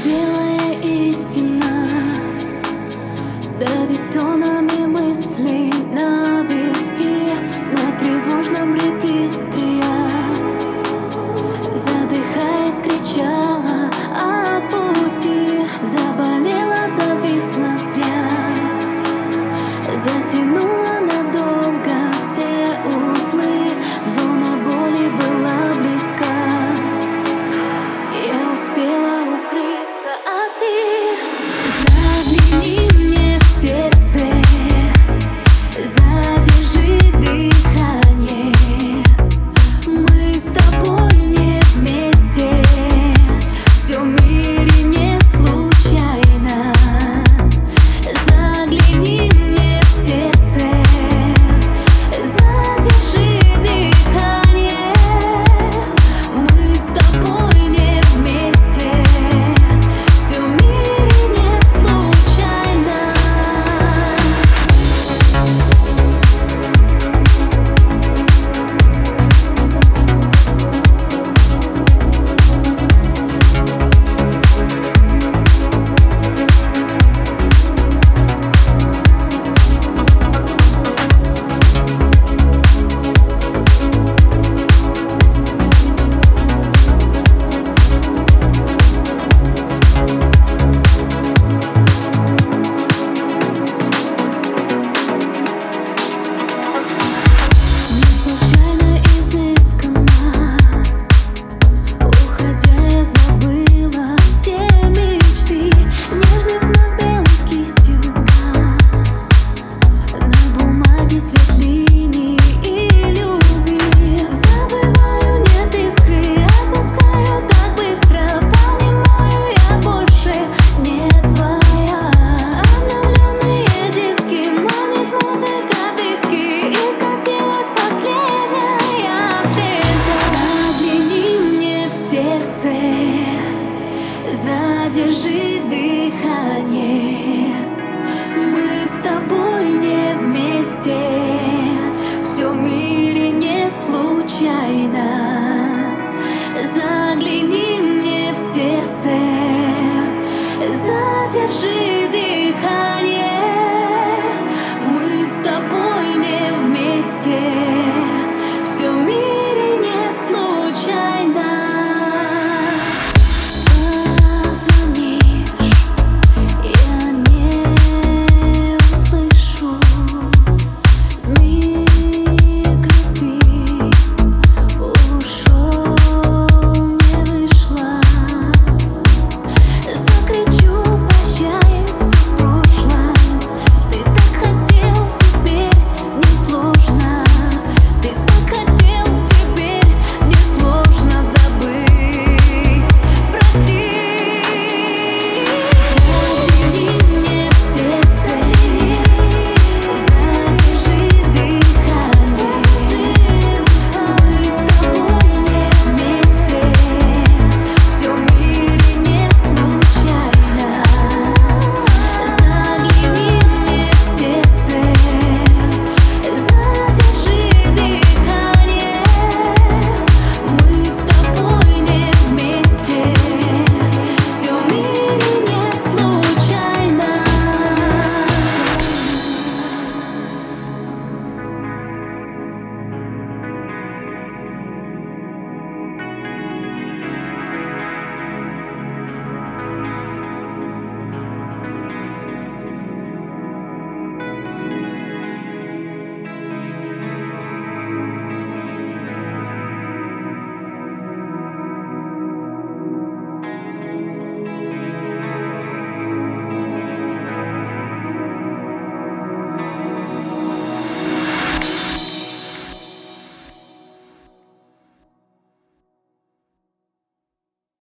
белая истина давит тонами мыслей на виски, на тревожном регистре я, задыхаясь, кричала: отпусти. Заболела, зависла зря, затянула надолго все узлы, зона боли была близка. Я успела укрыться, а ты загляни мне в сердце, задержи дыхание. Мы с тобой не вместе, все в мире не случайно. Загляни мне в сердце, задержи дыхание. Мы с тобой не вместе, все в мире не случайно. Задержи дыхание. Мы с тобой не вместе, все в мире не случайно. Загляни мне в сердце, задержи